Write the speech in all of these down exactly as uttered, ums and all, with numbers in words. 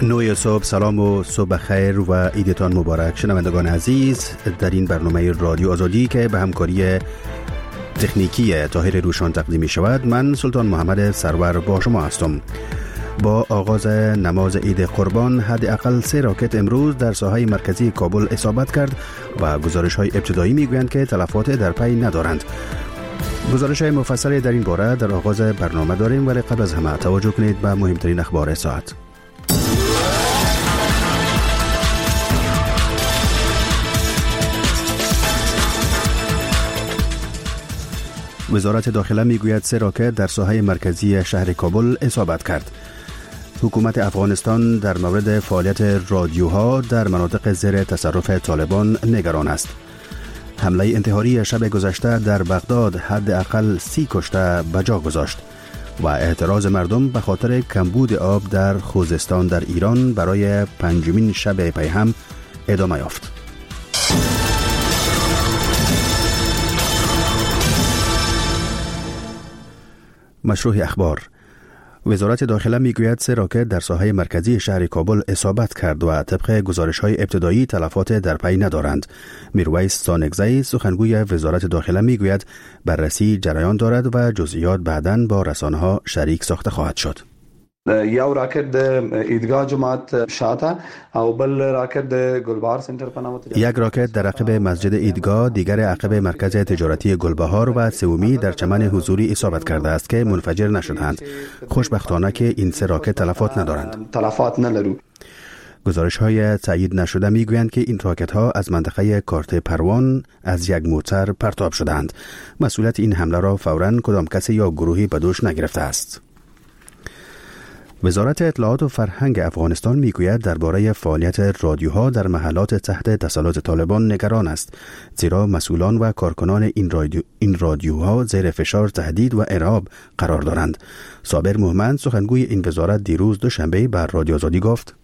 نوی صبح، سلام و صبح خیر و عیدتان مبارک شنوندگان عزیز. در این برنامه رادیو آزادی که به همکاری تکنیکی طاهر روشان تقدیم می شود، من سلطان محمد سرور با شما هستم. با آغاز نماز عید قربان حداقل سه راکت امروز در ساحه مرکزی کابل اصابت کرد و گزارش های ابتدایی می گویند که تلفات در پی ندارند. گزارش های مفصلی در این باره در آغاز برنامه داریم، ولی قبل از همه توجه کنید به مهمترین اخبار ساعت. وزارت داخله میگوید سه راکت در ساحه مرکزی شهر کابل اصابت کرد. حکومت افغانستان در مورد فعالیت رادیوها در مناطق زیر تصرف طالبان نگران است. حمله انتحاری شب گذشته در بغداد حداقل سی کشته به جا گذاشت و اعتراض مردم به خاطر کمبود آب در خوزستان در ایران برای پنجمین شب پی هم ادامه یافت. مشروع اخبار. وزارت داخله میگوید سه راکت در ساحه مرکزی شهر کابل اصابت کرد و طبق گزارش‌های ابتدایی تلفات در پی ندارند. میرویس سانگزی سخنگوی وزارت داخله میگوید بررسی جریان دارد و جزئیات بعداً با رسانه‌ها شریک ساخته خواهد شد. یو راکت د ایدگاه جماعت شاته او بل راکت د گلبهار سنټر په نامه یک راکت در عقب مسجد ایدگاه، دیگر عقب مرکز تجارتی گلبهار و سومی در چمن حضوری اصابت کرده است که منفجر نشدند. خوشبختانه که این سه راکت تلفات ندارند. تلفات ندارند. گزارش های تایید نشده میگویند که این راکت ها از منطقه کارت پروان از یک موتر پرتاب شدند. مسئولیت این حمله را فوراً کدام کسی یا گروهی به دوش نگرفته است. وزارت اطلاعات و فرهنگ افغانستان میگوید درباره فعالیت رادیوها در محلات تحت تسلط طالبان نگران است، زیرا مسئولان و کارکنان این رادیو این رادیوها زیر فشار، تهدید و ارهاب قرار دارند. صابر مومند سخنگوی این وزارت دیروز دوشنبه بر رادیو آزادی گفت: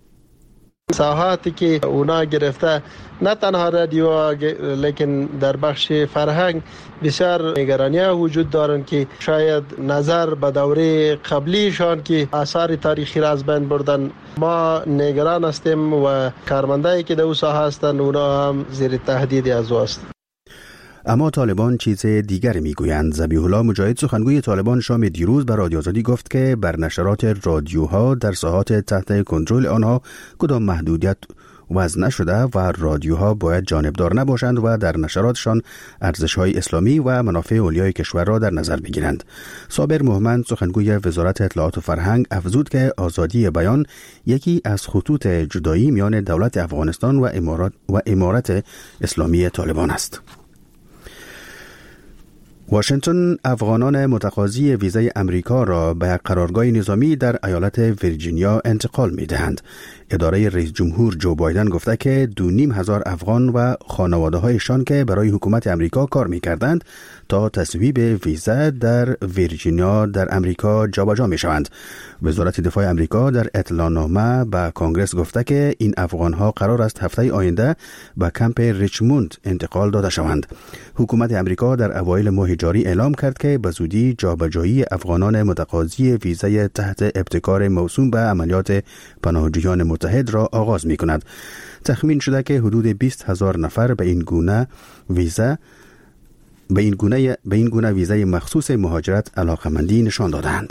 ساحاتی که اونا گرفته نه تنها رادیو لیکن در بخش فرهنگ بسیار نگرانی‌ها وجود دارند که شاید نظر به دوره قبلیشان که آثار تاریخی را از بین بردن. ما نگران هستیم و کارمندایی که در اون ساحه هستند اونا هم زیر تهدید از است. اما طالبان چیز دیگر میگویند. ذبیح الله مجاهد سخنگوی طالبان شام دیروز بر رادیو آزادی گفت که بر نشرات رادیوها در ساحات تحت کنترل آنها کدام محدودیت وضع نشده و رادیوها باید جانبدار نباشند و در نشراتشان ارزش‌های اسلامی و منافع اولیای کشور را در نظر بگیرند. صابر مومند سخنگوی وزارت اطلاعات و فرهنگ افزود که آزادی بیان یکی از خطوط جدایی میان دولت افغانستان و امارات و امارت اسلامی طالبان است. واشنگتن افغانان متقاضی ویزای امریکا را به قرارگاه نظامی در ایالت ویرجینیا انتقال می دهند. اداره رئیس جمهور جو بایدن گفته که دو نیم هزار افغان و خانواده هایشان که برای حکومت امریکا کار می کردند تا تصویب ویزا در ویرجینیا در امریکا جابجا می شوند. وزارت دفاع امریکا در اطلاعنامه به کانگرس گفته که این افغان ها قرار است هفته آینده به کمپ ریچموند انتقال داده شوند. حکومت امریکا در اوایل ماه جاری اعلام کرد که به زودی جابجایی افغانان متقاضی ویزای تحت ابتکار موسوم به عملیات پناهجویان متحد را آغاز می کند. تخمین شده که حدود بیست هزار نفر به این گونه ویزا به این گونه به این گونه ویزای مخصوص مهاجرت علاقمندی نشان دادند.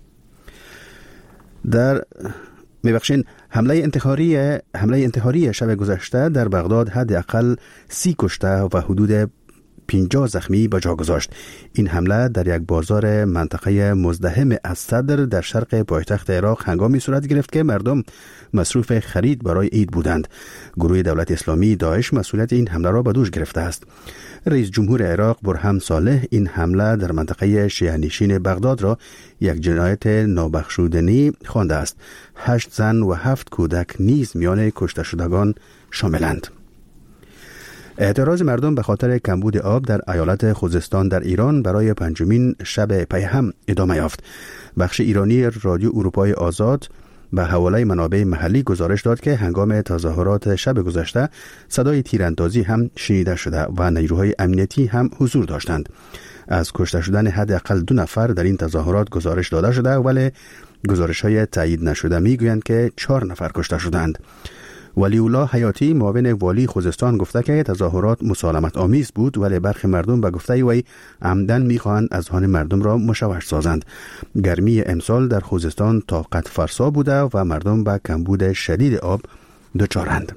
در میبخشین حمله انتحاری حمله انتحاری شب گذشته در بغداد حداقل سی کشته و حدود پنجاه زخمی به جا گذاشت. این حمله در یک بازار منطقه مزدحم از صدر در شرق پایتخت عراق هنگامی صورت گرفت که مردم مصروف خرید برای عید بودند. گروه دولت اسلامی داعش مسئولیت این حمله را به دوش گرفته است. رئیس جمهور عراق برهم صالح این حمله در منطقه شیعه‌نشین بغداد را یک جنایت نابخشودنی خوانده است. هشت زن و هفت کودک نیز میان کشته شدگان شاملند. اعتراض مردم به خاطر کمبود آب در ایالت خوزستان در ایران برای پنجمین شب پی هم ادامه یافت. بخش ایرانی رادیو اروپای آزاد به حواله منابع محلی گزارش داد که هنگام تظاهرات شب گذشته صدای تیراندازی هم شنیده شده و نیروهای امنیتی هم حضور داشتند. از کشته شدن حداقل دو نفر در این تظاهرات گزارش داده شده، ولی گزارش‌های تایید نشده می‌گویند که چهار نفر کشته شدند. ولی الله حیاتی معاون والی خوزستان گفته که تظاهرات مسالمت آمیز بود، ولی برخی مردم به گفته وی عمدن می‌خواهند اذهان مردم را مشوش سازند. گرمی امسال در خوزستان طاقت فرسا بوده و مردم به کمبود شدید آب دچارند.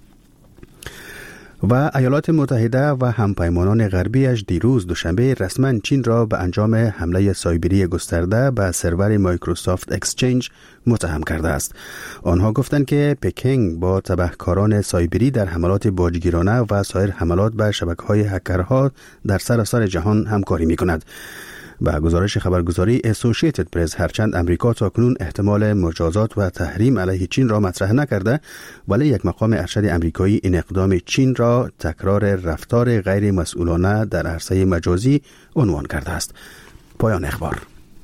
و ایالات متحده و همپیمانان غربیش دیروز دوشنبه رسما چین را به انجام حمله سایبری گسترده به سرور مایکروسافت اکسچنج متهم کرده است. آنها گفتند که پکینگ با تبهکاران سایبری در حملات باجگیرانه و سایر حملات به شبکه‌های هکرها در سراسر جهان همکاری می‌کند. به گزارش خبرگزاری اسوسییتد پرس، هرچند امریکا تاکنون احتمال مجازات و تحریم علیه چین را مطرح نکرده، ولی یک مقام ارشد امریکایی این اقدام چین را تکرار رفتار غیر مسئولانه در عرصه مجازی عنوان کرده است. پایان اخبار.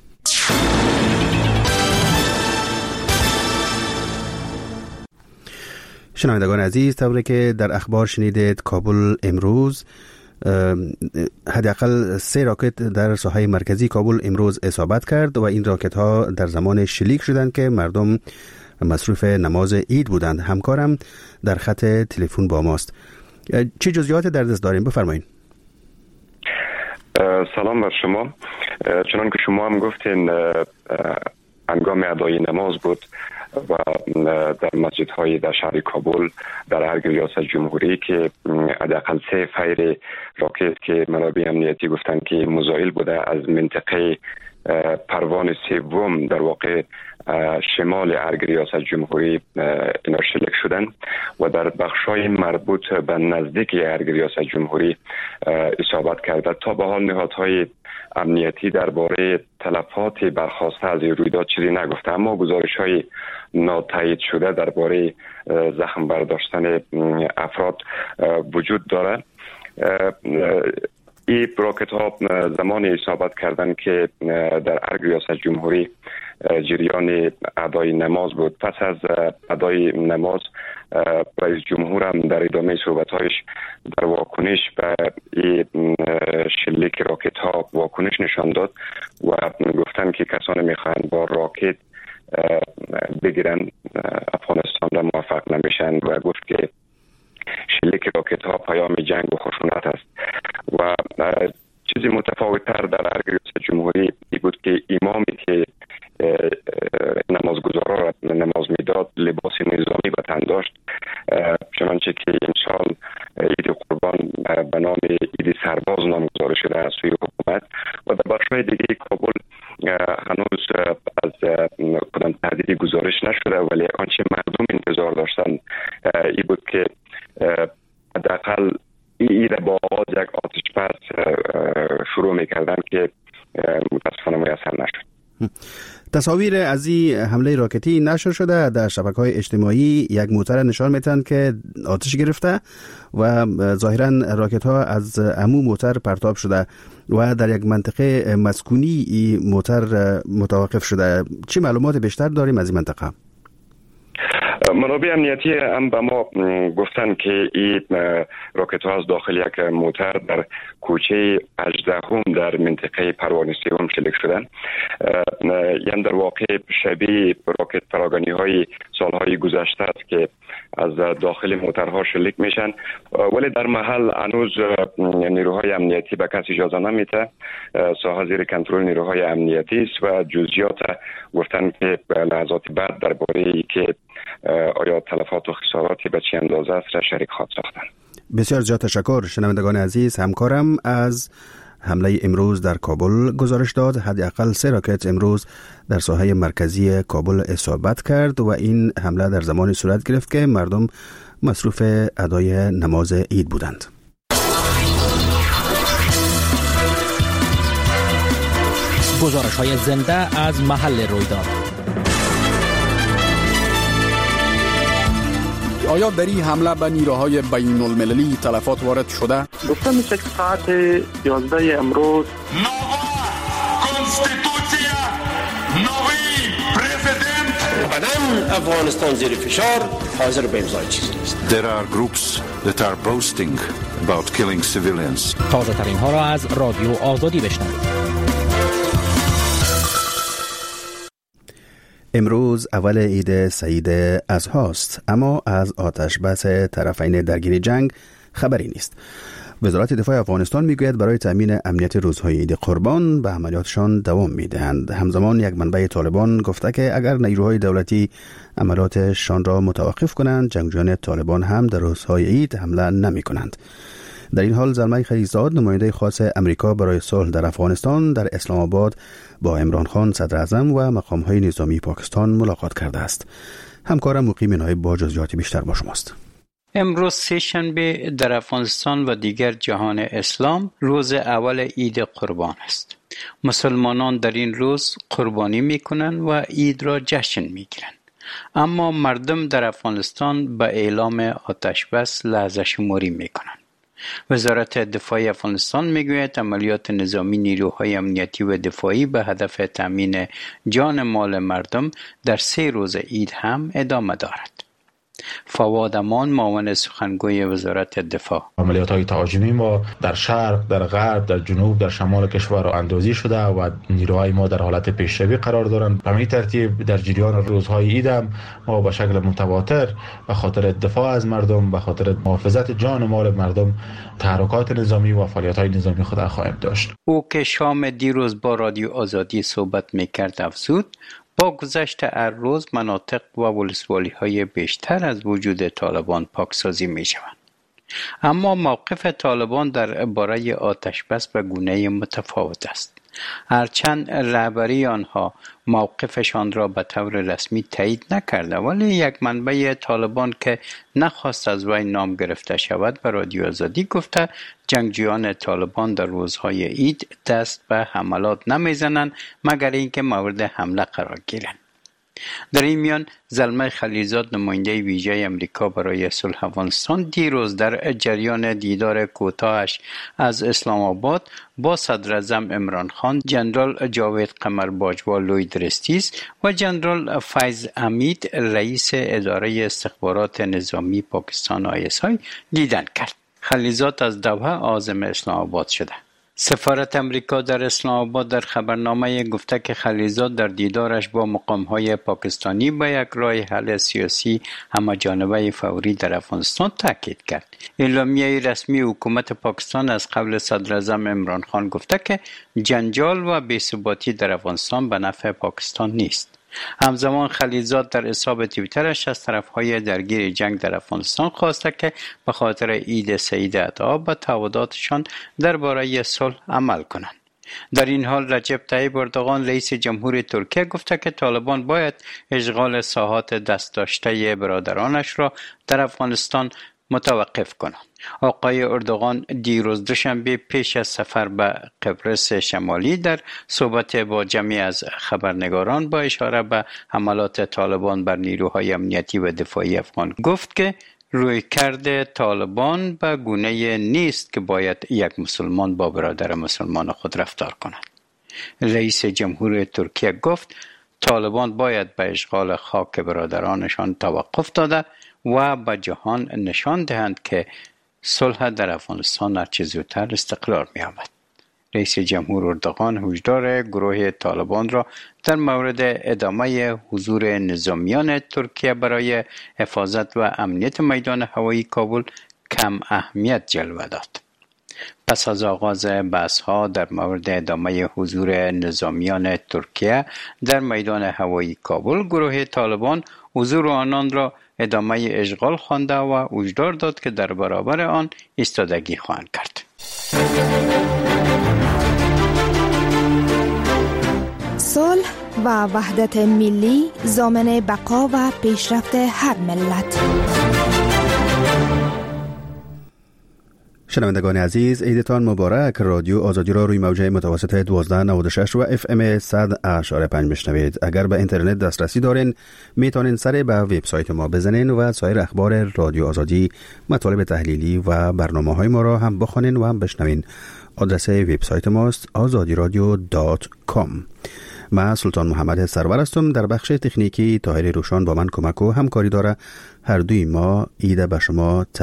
شنوندگان عزیز، طوری که در اخبار شنیدید، کابل امروز حداقل سه راکت در ساحه مرکزی کابل امروز اصابت کرد و این راکت ها در زمان شلیک شدند که مردم مصروف نماز عید بودند. همکارم در خط تلفن با ماست. چه جزئیات در دست داریم؟ بفرمایید. سلام بر شما. چنان که شما هم گفتین هنگام ادای نماز بود و در مسجدهای در شهر کابل در هر ریاست جمهوری که حداقل سه فیر راکت که منابع امنیتی گفتن که مزایل بوده از منطقه پروان سوم در واقع شمال ارگ ریاست جمهوری اینا شلیک شدن و در بخشای مربوط به نزدیک ارگ ریاست جمهوری اصابت کرده. تا به حال نهادهای امنیتی درباره تلفات برخواسته از این رویداد چیزی نگفته، اما گزارش‌های ناتایید شده درباره زخم برداشتن افراد وجود داره. این راکت ها زمان اصابت کردن که در ارگ ریاست جمهوری جریان ادای نماز بود. پس از ادای نماز رئیس جمهور هم در ادامه صحبت‌هایش در واکنش به این شلیک راکت ها واکنش نشان داد و گفتن که کسانی میخواهند با راکت بگیرن افغانستان را موفق نمیشن و گفت که شلیک راکت ها پیام جنگ و خشونت است. و چیزی متفاوت تر در ارگ ریاست جمهوری ای بود که امامی که نمازگزارا را نماز میداد لباس نظامی به تن داشت، چنانچه که امسال عید قربان به نام عید سرباز نامگذاری شده از سوی حکومت. و در بخش‌های دیگه کابل هنوز از کدام تهدیدی گزارش نشده، ولی آنچه مردم انتظار داشتن ای بود که حداقل این با آغاز یک آتش بس شروع میکردن که متاسفانه میسر نشد. تصاویر از این حمله راکتی نشر شده در شبکه‌های اجتماعی. یک موتر نشان میتن که آتش گرفته و ظاهراً راکت ها از عمو موتر پرتاب شده و در یک منطقه مسکونی این موتر متوقف شده. چه معلومات بیشتر داریم از این منطقه؟ منابع امنیتی هم به ما گفتن که این راکت ها از داخل یک موتر در کوچه هجدهم در منطقه پروان سوم شلیک شدن. یعنی در واقع شبیه راکت پراگانی های سالهای گذشته است که از داخل موترها شلیک میشن، ولی در محل هنوز نیروهای امنیتی به کسی اجازه نمیده. ساحه زیر کنترل نیروهای امنیتی است و جزئیات گفتن که لحظات بعد درباره ای که آیا تلفات و خساراتی به چه اندازه است را شریک خواهد ساختن. بسیار زیاد تشکر. شنوندگان عزیز، همکارم از حمله امروز در کابل گزارش داد. حداقل سه راکت امروز در ساحه مرکزی کابل اصابت کرد و این حمله در زمانی صورت گرفت که مردم مصروف ادای نماز عید بودند. گزارش های زنده از محل رویداد. آیا در این حمله به نیروهای بین المللی تلفات وارد شده؟ گفتم میشه که ساعت یازده امروز قدم افغانستان زیر فشار حاضر به امضای چیزی نیست. There are groups that are boasting about killing civilians. تازه ترین ها را از رادیو آزادی بشنوید. امروز اول عید سعید اضحاست، اما از آتش بس طرفین درگیر جنگ خبری نیست. وزارت دفاع افغانستان میگوید برای تامین امنیت روزهای عید قربان به عملیاتشان دوام میدهند. همزمان یک منبع طالبان گفته که اگر نیروهای دولتی عملیاتشان را متوقف کنند، جنگجویان طالبان هم در روزهای عید حمله نمی کنند. در این حال زلمه خلیزاد، نماینده خاص امریکا برای صلح در افغانستان، در اسلام آباد با عمران خان صدر اعظم و مقامهای نظامی پاکستان ملاقات کرده است. همکارم مقیم نایب با جزئیات بیشتر با شماست. امروز سه شنبه در افغانستان و دیگر جهان اسلام روز اول عید قربان است. مسلمانان در این روز قربانی میکنند و عید را جشن میگیرند. اما مردم در افغانستان به اعلام آتش بس لحظه شماری میکنند. وزارت دفاع افغانستان میگوید عملیات نظامی نیروهای امنیتی و دفاعی به هدف تامین جان مال مردم در سه روز عید هم ادامه دارد. فواد امان، معاون سخنگوی وزارت دفاع: عملیات‌های تهاجمی ما در شرق، در غرب، در جنوب، در شمال کشور اندازی شده و نیروهای ما در حالت پیشروی قرار دارند. به همین ترتیب در جریان روزهای عید هم ما به شکل متواتر به خاطر دفاع از مردم، به خاطر محافظت جان و مال مردم، تحرکات نظامی و فعالیت‌های نظامی خود خواهیم داشت. او که شام دیروز با رادیو آزادی صحبت می‌کرد افزود با گذشت هر روز مناطق و ولسوالی‌های بیشتر از وجود طالبان پاکسازی می‌شوند. اما موقف طالبان در باره آتش بس به گونه متفاوت است. هرچند رهبری آنها موقفشان را به طور رسمی تایید نکرده، ولی یک منبع طالبان که نخواست از وی نام گرفته شود به رادیو آزادی گفته جنگجویان طالبان در روزهای عید دست به حملات نمیزنند مگر اینکه مورد حمله قرار گیرند. در این میان زلمه خلیزاد، نماینده ویژه امریکا برای صلح افغانستان، دیروز در جریان دیدار کوتاهش از اسلام آباد با صدر اعظم عمران خان، جنرال جاوید قمر باجوا لوی درستیز و جنرال فیض حمید رئیس اداره استخبارات نظامی پاکستان آی اس آی دیدن کرد. خلیزاد از دوحه عازم اسلام آباد شده. سفارت امریکا در اسلام آباد در خبرنامه گفته که خلیزاد در دیدارش با مقام‌های پاکستانی به یک راه حل سیاسی همه‌جانبه فوری در افغانستان تاکید کرد. اعلامیه رسمی حکومت پاکستان از قبل صدر اعظم عمران خان گفته که جنجال و بی‌ثباتی در افغانستان به نفع پاکستان نیست. همزمان خلیزاد در حساب توییترش از طرفهای درگیر جنگ در افغانستان خواسته که به خاطر عید سعید اضحی به تعهداتشان درباره صلح عمل کنند. در این حال رجب طیب اردوغان رئیس جمهور ترکیه گفته که طالبان باید اشغال ساحات دست داشته برادرانش را در افغانستان متوقف کنند. آقای اردوغان دیروز دوشنبه پیش از سفر به قبرس شمالی در صحبت با جمعی از خبرنگاران با اشاره به حملات طالبان بر نیروهای امنیتی و دفاعی افغان گفت که رویکرد طالبان به گونه نیست که باید یک مسلمان با برادر مسلمان خود رفتار کند. رئیس جمهور ترکیه گفت طالبان باید به اشغال خاک برادرانشان توقف داده و به جهان نشان دهند که صلح در افغانستان هرچه زودتر استقرار می‌یابد. رئیس جمهور اردوغان هشدار گروه طالبان را در مورد ادامه حضور نظامیان ترکیه برای حفاظت و امنیت میدان هوایی کابل کم اهمیت جلوه داد. پس از آغاز بحث‌ها در مورد ادامه حضور نظامیان ترکیه در میدان هوایی کابل، گروه طالبان حضور آنان را ادامه اشغال خوانده و هشدار داد که در برابر آن ایستادگی خواهند کرد. صلح و وحدت ملی ضامن بقا و پیشرفت هر ملت. شنوندگان عزیز، عیدتان مبارک. رادیو آزادی را روی موجه متوسط دوازده نود و شش و اف ام صد اشاره پنج بشنوید. اگر به اینترنت دسترسی دارین میتونین سر به وبسایت ما بزنین و سایر اخبار رادیو آزادی، مطالب تحلیلی و برنامه های ما را هم بخونین و هم بشنوین. آدرس وبسایت ماست آزادی رادیو دات کام. من سلطان محمد سرور هستم. در بخش تکنیکی طاهر روشان با من کمک و همکاری داره. هر دوی ما عید به شما